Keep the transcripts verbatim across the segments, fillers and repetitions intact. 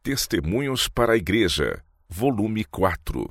Testemunhos para a Igreja, volume quatro.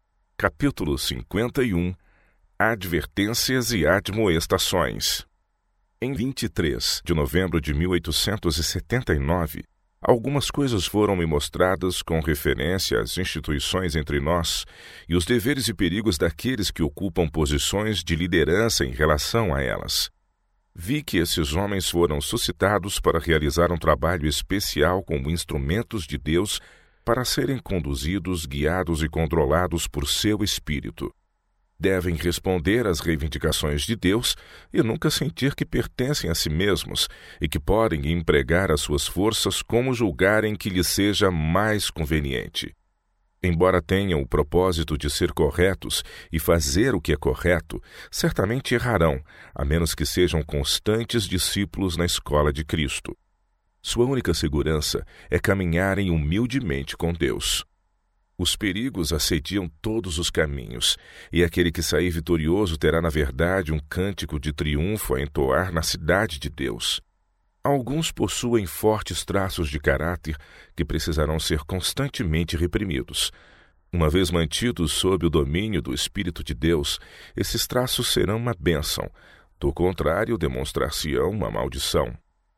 Capítulo cinquenta e um. Advertências e admoestações. Em vinte e três de novembro de mil oitocentos e setenta e nove, algumas coisas foram me mostradas com referência às instituições entre nós e os deveres e perigos daqueles que ocupam posições de liderança em relação a elas. Vi que esses homens foram suscitados para realizar um trabalho especial como instrumentos de Deus para serem conduzidos, guiados e controlados por seu Espírito. Devem responder às reivindicações de Deus e nunca sentir que pertencem a si mesmos e que podem empregar as suas forças como julgarem que lhes seja mais conveniente. Embora tenham o propósito de ser corretos e fazer o que é correto, certamente errarão, a menos que sejam constantes discípulos na escola de Cristo. Sua única segurança é caminharem humildemente com Deus. Os perigos assediam todos os caminhos, e aquele que sair vitorioso terá, na verdade, um cântico de triunfo a entoar na cidade de Deus. Alguns possuem fortes traços de caráter que precisarão ser constantemente reprimidos. Uma vez mantidos sob o domínio do Espírito de Deus, esses traços serão uma bênção. Do contrário, demonstrar-se-ão uma maldição.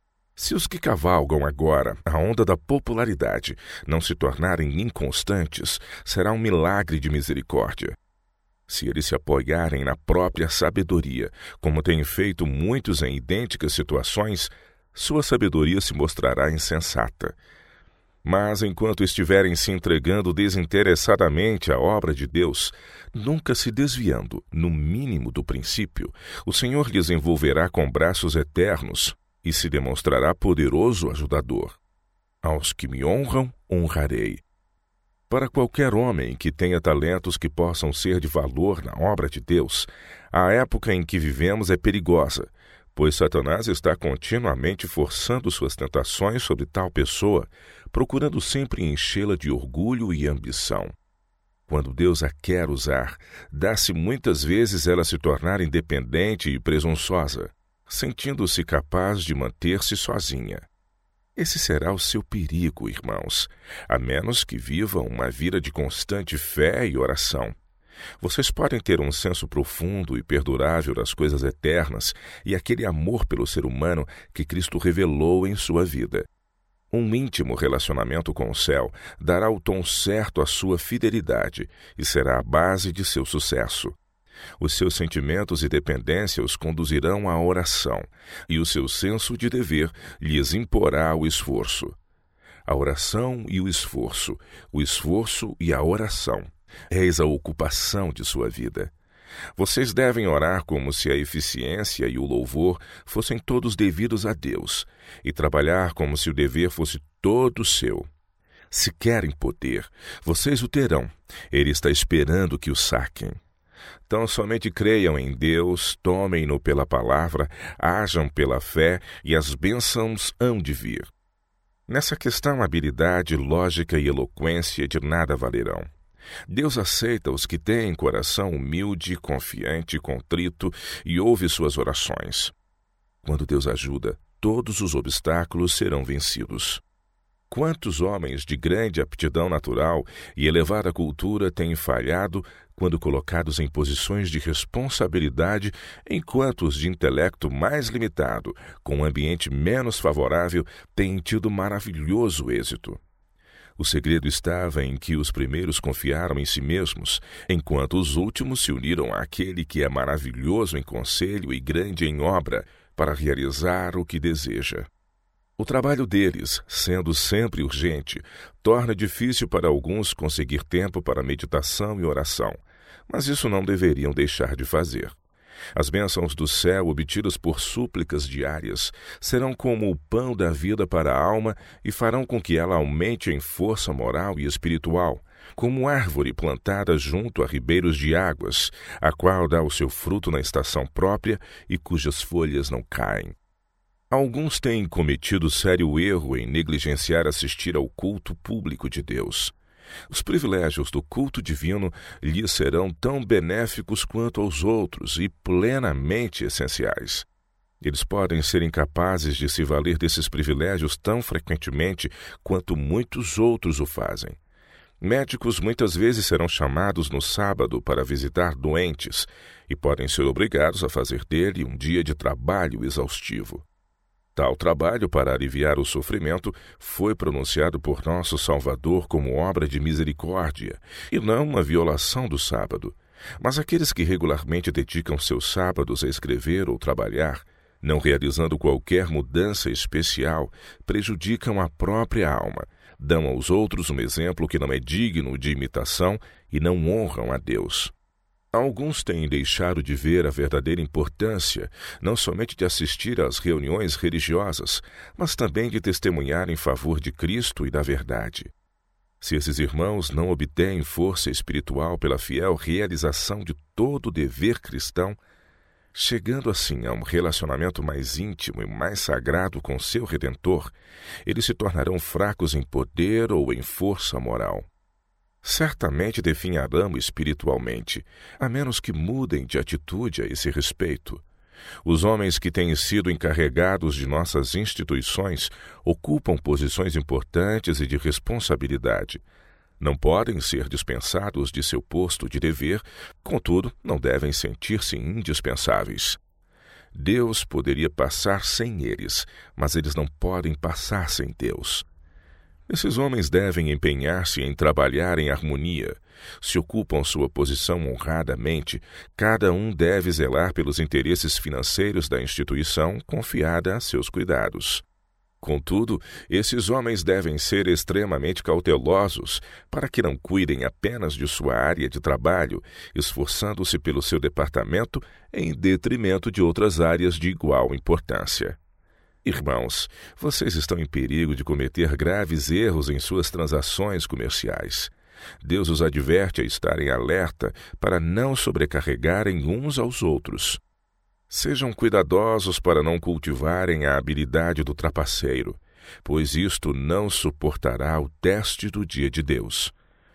Se os que cavalgam agora a onda da popularidade não se tornarem inconstantes, será um milagre de misericórdia. Se eles se apoiarem na própria sabedoria, como têm feito muitos em idênticas situações, sua sabedoria se mostrará insensata. Mas, enquanto estiverem se entregando desinteressadamente à obra de Deus, nunca se desviando, no mínimo do princípio, o Senhor lhes envolverá com braços eternos e se demonstrará poderoso ajudador. Aos que me honram, honrarei. Para qualquer homem que tenha talentos que possam ser de valor na obra de Deus, a época em que vivemos é perigosa, pois Satanás está continuamente forçando suas tentações sobre tal pessoa, procurando sempre enchê-la de orgulho e ambição. Quando Deus a quer usar, dá-se muitas vezes ela se tornar independente e presunçosa, sentindo-se capaz de manter-se sozinha. Esse será o seu perigo, irmãos, a menos que vivam uma vida de constante fé e oração. Vocês podem ter um senso profundo e perdurável das coisas eternas e aquele amor pelo ser humano que Cristo revelou em sua vida. Um íntimo relacionamento com o céu dará o tom certo à sua fidelidade e será a base de seu sucesso. Os seus sentimentos e dependência os conduzirão à oração, e o seu senso de dever lhes imporá o esforço. A oração e o esforço, o esforço e a oração. Eis a ocupação de sua vida. Vocês devem orar como se a eficiência e o louvor fossem todos devidos a Deus, e trabalhar como se o dever fosse todo seu. Se querem poder, vocês o terão. Ele está esperando que o saquem. Então somente creiam em Deus, tomem-no pela palavra, hajam pela fé e as bênçãos hão de vir. Nessa questão, habilidade, lógica e eloquência de nada valerão. Deus aceita os que têm coração humilde, confiante, contrito e ouve suas orações. Quando Deus ajuda, todos os obstáculos serão vencidos. Quantos homens de grande aptidão natural e elevada cultura têm falhado quando colocados em posições de responsabilidade, enquanto os de intelecto mais limitado, com um ambiente menos favorável, têm tido maravilhoso êxito? O segredo estava em que os primeiros confiaram em si mesmos, enquanto os últimos se uniram àquele que é maravilhoso em conselho e grande em obra, para realizar o que deseja. O trabalho deles, sendo sempre urgente, torna difícil para alguns conseguir tempo para meditação e oração, mas isso não deveriam deixar de fazer. As bênçãos do céu obtidas por súplicas diárias serão como o pão da vida para a alma e farão com que ela aumente em força moral e espiritual, como árvore plantada junto a ribeiros de águas, a qual dá o seu fruto na estação própria e cujas folhas não caem. Alguns têm cometido sério erro em negligenciar assistir ao culto público de Deus. Os privilégios do culto divino lhes serão tão benéficos quanto aos outros e plenamente essenciais. Eles podem ser incapazes de se valer desses privilégios tão frequentemente quanto muitos outros o fazem. Médicos muitas vezes serão chamados no sábado para visitar doentes e podem ser obrigados a fazer dele um dia de trabalho exaustivo. Tal trabalho para aliviar o sofrimento foi pronunciado por nosso Salvador como obra de misericórdia e não uma violação do sábado. Mas aqueles que regularmente dedicam seus sábados a escrever ou trabalhar, não realizando qualquer mudança especial, prejudicam a própria alma, dão aos outros um exemplo que não é digno de imitação e não honram a Deus. Alguns têm deixado de ver a verdadeira importância, não somente de assistir às reuniões religiosas, mas também de testemunhar em favor de Cristo e da verdade. Se esses irmãos não obtêm força espiritual pela fiel realização de todo o dever cristão, chegando assim a um relacionamento mais íntimo e mais sagrado com seu Redentor, eles se tornarão fracos em poder ou em força moral. Certamente definharão espiritualmente, a menos que mudem de atitude a esse respeito. Os homens que têm sido encarregados de nossas instituições ocupam posições importantes e de responsabilidade. Não podem ser dispensados de seu posto de dever, contudo, não devem sentir-se indispensáveis. Deus poderia passar sem eles, mas eles não podem passar sem Deus. Esses homens devem empenhar-se em trabalhar em harmonia. Se ocupam sua posição honradamente, cada um deve zelar pelos interesses financeiros da instituição confiada a seus cuidados. Contudo, esses homens devem ser extremamente cautelosos para que não cuidem apenas de sua área de trabalho, esforçando-se pelo seu departamento em detrimento de outras áreas de igual importância. Irmãos, vocês estão em perigo de cometer graves erros em suas transações comerciais. Deus os adverte a estarem alerta para não sobrecarregarem uns aos outros. Sejam cuidadosos para não cultivarem a habilidade do trapaceiro, pois isto não suportará o teste do dia de Deus.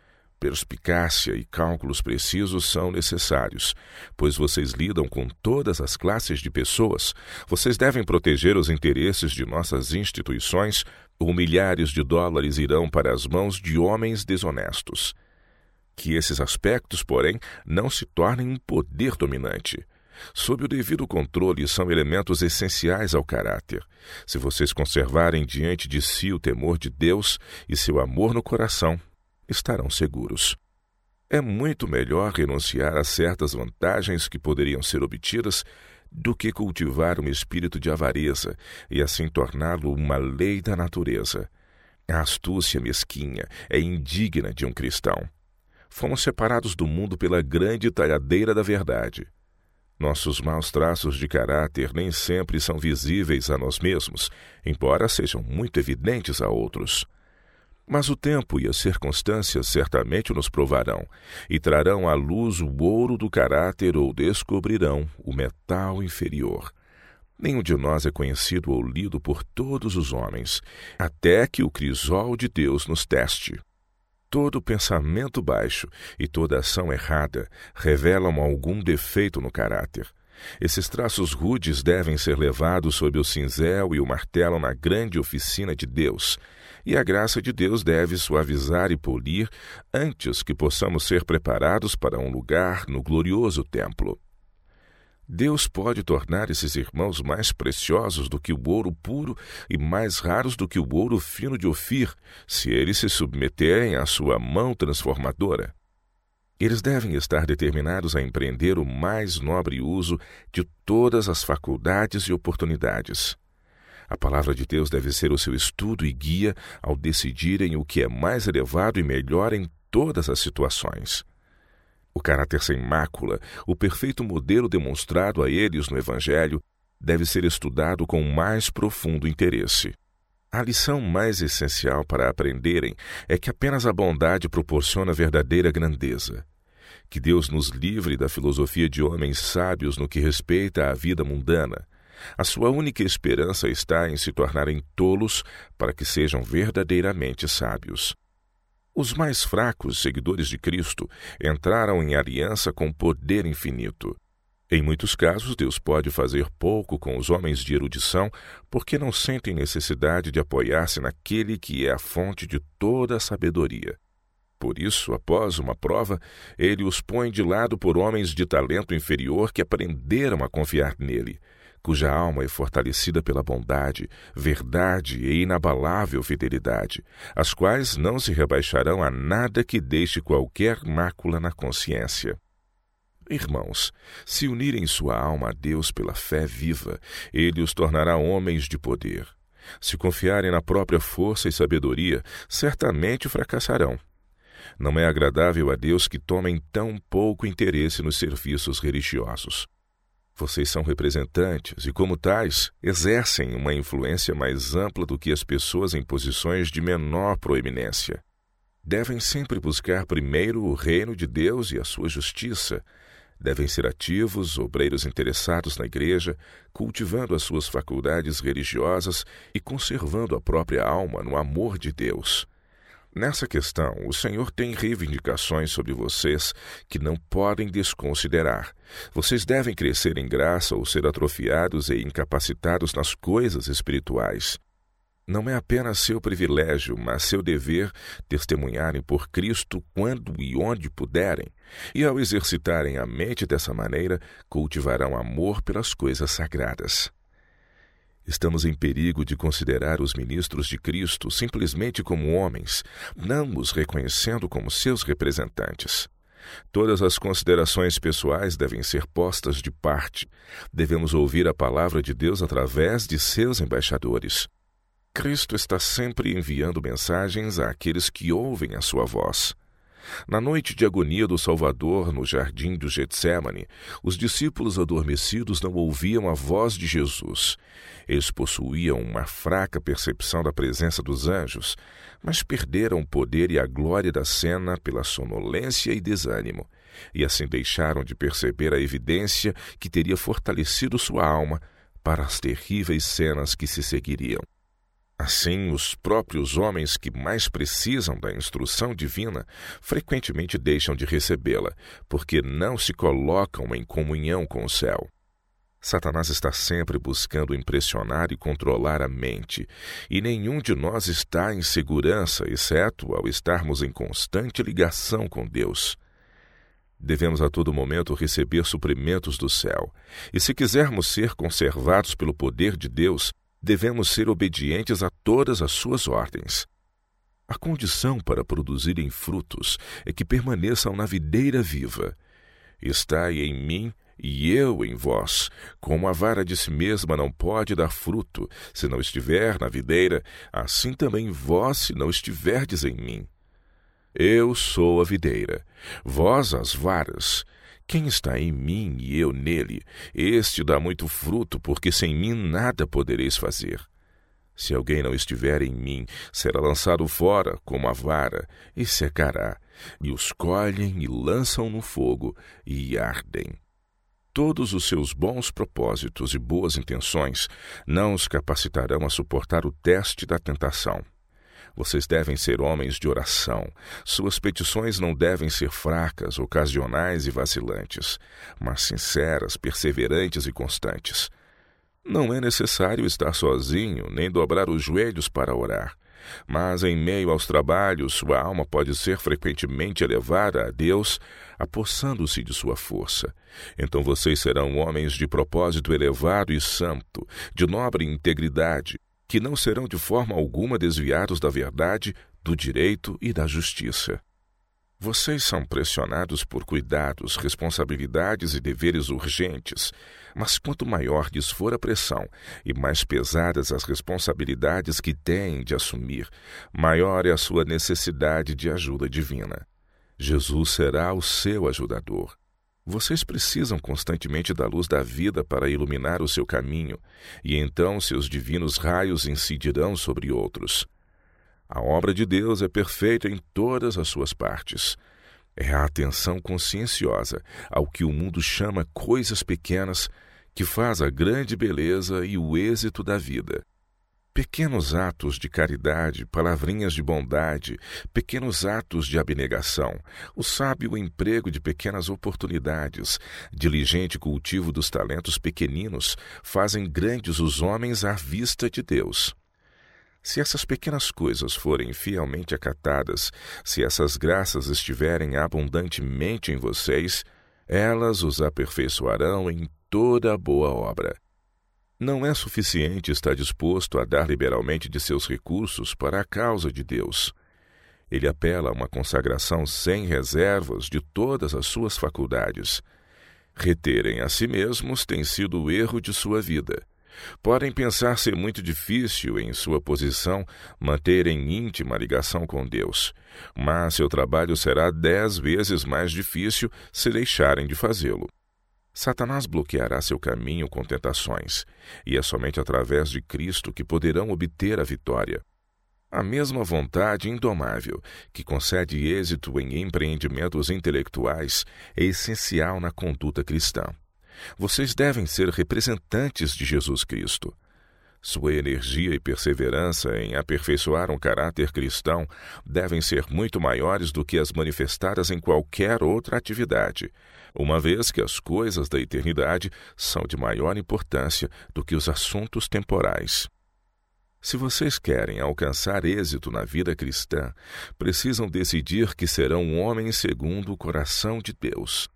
Perspicácia e cálculos precisos são necessários, pois vocês lidam com todas as classes de pessoas. Vocês devem proteger os interesses de nossas instituições, ou milhares de dólares irão para as mãos de homens desonestos. Que esses aspectos, porém, não se tornem um poder dominante. Sob o devido controle, são elementos essenciais ao caráter. Se vocês conservarem diante de si o temor de Deus e seu amor no coração, estarão seguros. É muito melhor renunciar a certas vantagens que poderiam ser obtidas do que cultivar um espírito de avareza e assim torná-lo uma lei da natureza. A astúcia mesquinha é indigna de um cristão. Fomos separados do mundo pela grande talhadeira da verdade. Nossos maus traços de caráter nem sempre são visíveis a nós mesmos, embora sejam muito evidentes a outros. Mas o tempo e as circunstâncias certamente nos provarão, e trarão à luz o ouro do caráter ou descobrirão o metal inferior. Nenhum de nós é conhecido ou lido por todos os homens, até que o crisol de Deus nos teste. Todo pensamento baixo e toda ação errada revelam algum defeito no caráter. Esses traços rudes devem ser levados sob o cinzel e o martelo na grande oficina de Deus, e a graça de Deus deve suavizar e polir antes que possamos ser preparados para um lugar no glorioso templo. Deus pode tornar esses irmãos mais preciosos do que o ouro puro e mais raros do que o ouro fino de Ofir, se eles se submeterem à sua mão transformadora. Eles devem estar determinados a empreender o mais nobre uso de todas as faculdades e oportunidades. A palavra de Deus deve ser o seu estudo e guia ao decidirem o que é mais elevado e melhor em todas as situações. O caráter sem mácula, o perfeito modelo demonstrado a eles no Evangelho, deve ser estudado com mais profundo interesse. A lição mais essencial para aprenderem é que apenas a bondade proporciona verdadeira grandeza. Que Deus nos livre da filosofia de homens sábios no que respeita à vida mundana. A sua única esperança está em se tornarem tolos para que sejam verdadeiramente sábios. Os mais fracos seguidores de Cristo entraram em aliança com poder infinito. Em muitos casos, Deus pode fazer pouco com os homens de erudição porque não sentem necessidade de apoiar-se naquele que é a fonte de toda a sabedoria. Por isso, após uma prova, ele os põe de lado por homens de talento inferior que aprenderam a confiar nele, cuja alma é fortalecida pela bondade, verdade e inabalável fidelidade, as quais não se rebaixarão a nada que deixe qualquer mácula na consciência. Irmãos, se unirem sua alma a Deus pela fé viva, ele os tornará homens de poder. Se confiarem na própria força e sabedoria, certamente fracassarão. Não é agradável a Deus que tomem tão pouco interesse nos serviços religiosos. Vocês são representantes e, como tais, exercem uma influência mais ampla do que as pessoas em posições de menor proeminência. Devem sempre buscar primeiro o reino de Deus e a sua justiça. Devem ser ativos, obreiros interessados na igreja, cultivando as suas faculdades religiosas e conservando a própria alma no amor de Deus. Nessa questão, o Senhor tem reivindicações sobre vocês que não podem desconsiderar. Vocês devem crescer em graça ou ser atrofiados e incapacitados nas coisas espirituais. Não é apenas seu privilégio, mas seu dever testemunharem por Cristo quando e onde puderem, e ao exercitarem a mente dessa maneira, cultivarão amor pelas coisas sagradas. Estamos em perigo de considerar os ministros de Cristo simplesmente como homens, não os reconhecendo como seus representantes. Todas as considerações pessoais devem ser postas de parte. Devemos ouvir a palavra de Deus através de seus embaixadores. Cristo está sempre enviando mensagens àqueles que ouvem a sua voz. Na noite de agonia do Salvador, no jardim do Getsêmani, os discípulos adormecidos não ouviam a voz de Jesus. Eles possuíam uma fraca percepção da presença dos anjos, mas perderam o poder e a glória da cena pela sonolência e desânimo, e assim deixaram de perceber a evidência que teria fortalecido sua alma para as terríveis cenas que se seguiriam. Assim, os próprios homens que mais precisam da instrução divina frequentemente deixam de recebê-la, porque não se colocam em comunhão com o céu. Satanás está sempre buscando impressionar e controlar a mente, e nenhum de nós está em segurança, exceto ao estarmos em constante ligação com Deus. Devemos a todo momento receber suprimentos do céu, e se quisermos ser conservados pelo poder de Deus, devemos ser obedientes a todas as suas ordens. A condição para produzirem frutos é que permaneçam na videira viva. Estai em mim e eu em vós, como a vara de si mesma não pode dar fruto, se não estiver na videira, assim também vós, se não estiverdes em mim. Eu sou a videira, vós as varas. Quem está em mim e eu nele, este dá muito fruto, porque sem mim nada podereis fazer. Se alguém não estiver em mim, será lançado fora como a vara, e secará, e os colhem e lançam no fogo, e ardem. Todos os seus bons propósitos e boas intenções não os capacitarão a suportar o teste da tentação. Vocês devem ser homens de oração. Suas petições não devem ser fracas, ocasionais e vacilantes, mas sinceras, perseverantes e constantes. Não é necessário estar sozinho, nem dobrar os joelhos para orar. Mas, em meio aos trabalhos, sua alma pode ser frequentemente elevada a Deus, apossando-se de sua força. Então vocês serão homens de propósito elevado e santo, de nobre integridade, que não serão de forma alguma desviados da verdade, do direito e da justiça. Vocês são pressionados por cuidados, responsabilidades e deveres urgentes, mas quanto maior lhes for a pressão e mais pesadas as responsabilidades que têm de assumir, maior é a sua necessidade de ajuda divina. Jesus será o seu ajudador. Vocês precisam constantemente da luz da vida para iluminar o seu caminho, e então seus divinos raios incidirão sobre outros. A obra de Deus é perfeita em todas as suas partes. É a atenção conscienciosa ao que o mundo chama coisas pequenas que faz a grande beleza e o êxito da vida. Pequenos atos de caridade, palavrinhas de bondade, pequenos atos de abnegação, o sábio emprego de pequenas oportunidades, diligente cultivo dos talentos pequeninos, fazem grandes os homens à vista de Deus. Se essas pequenas coisas forem fielmente acatadas, se essas graças estiverem abundantemente em vocês, elas os aperfeiçoarão em toda a boa obra. Não é suficiente estar disposto a dar liberalmente de seus recursos para a causa de Deus. Ele apela a uma consagração sem reservas de todas as suas faculdades. Reterem a si mesmos tem sido o erro de sua vida. Podem pensar ser muito difícil, em sua posição, manterem íntima ligação com Deus, mas seu trabalho será dez vezes mais difícil se deixarem de fazê-lo. Satanás bloqueará seu caminho com tentações, e é somente através de Cristo que poderão obter a vitória. A mesma vontade indomável que concede êxito em empreendimentos intelectuais é essencial na conduta cristã. Vocês devem ser representantes de Jesus Cristo. Sua energia e perseverança em aperfeiçoar um caráter cristão devem ser muito maiores do que as manifestadas em qualquer outra atividade, uma vez que as coisas da eternidade são de maior importância do que os assuntos temporais. Se vocês querem alcançar êxito na vida cristã, precisam decidir que serão homens segundo o coração de Deus.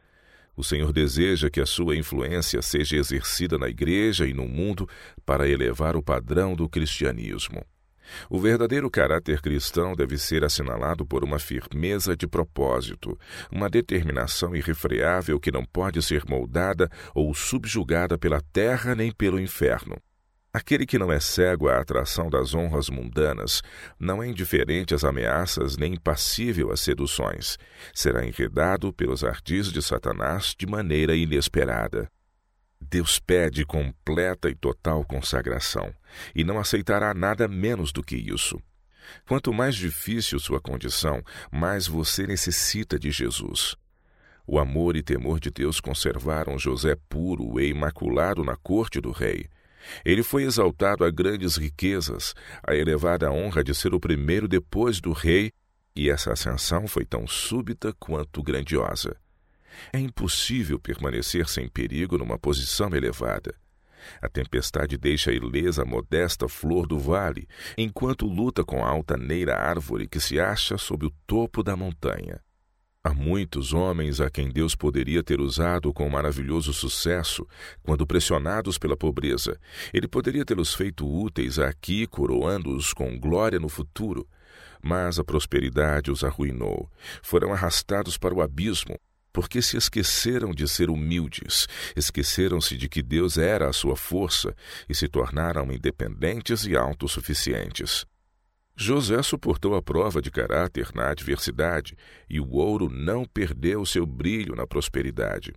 O Senhor deseja que a sua influência seja exercida na igreja e no mundo para elevar o padrão do cristianismo. O verdadeiro caráter cristão deve ser assinalado por uma firmeza de propósito, uma determinação irrefreável que não pode ser moldada ou subjugada pela terra nem pelo inferno. Aquele que não é cego à atração das honras mundanas, não é indiferente às ameaças nem impassível às seduções, será enredado pelos ardis de Satanás de maneira inesperada. Deus pede completa e total consagração, e não aceitará nada menos do que isso. Quanto mais difícil sua condição, mais você necessita de Jesus. O amor e temor de Deus conservaram José puro e imaculado na corte do rei. Ele foi exaltado a grandes riquezas, a elevada honra de ser o primeiro depois do rei, e essa ascensão foi tão súbita quanto grandiosa. É impossível permanecer sem perigo numa posição elevada. A tempestade deixa ilesa a modesta flor do vale, enquanto luta com a altaneira árvore que se acha sob o topo da montanha. Há muitos homens a quem Deus poderia ter usado com maravilhoso sucesso, quando pressionados pela pobreza. Ele poderia tê-los feito úteis aqui, coroando-os com glória no futuro. Mas a prosperidade os arruinou. Foram arrastados para o abismo, porque se esqueceram de ser humildes, esqueceram-se de que Deus era a sua força e se tornaram independentes e autossuficientes. José suportou a prova de caráter na adversidade, e o ouro não perdeu seu brilho na prosperidade.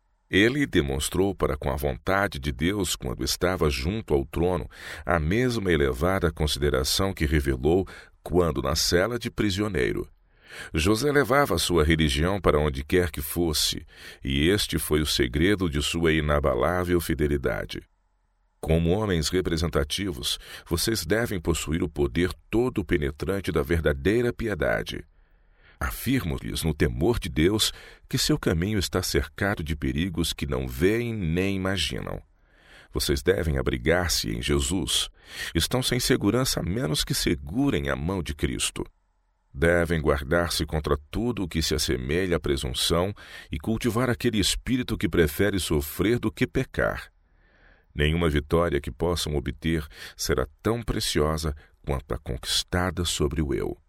Ele demonstrou para com a vontade de Deus, quando estava junto ao trono, a mesma elevada consideração que revelou quando na cela de prisioneiro. José levava sua religião para onde quer que fosse, e este foi o segredo de sua inabalável fidelidade. Como homens representativos, vocês devem possuir o poder todo penetrante da verdadeira piedade. Afirmo-lhes no temor de Deus que seu caminho está cercado de perigos que não veem nem imaginam. Vocês devem abrigar-se em Jesus. Estão sem segurança a menos que segurem a mão de Cristo. Devem guardar-se contra tudo o que se assemelha à presunção e cultivar aquele espírito que prefere sofrer do que pecar. Nenhuma vitória que possam obter será tão preciosa quanto a conquistada sobre o eu.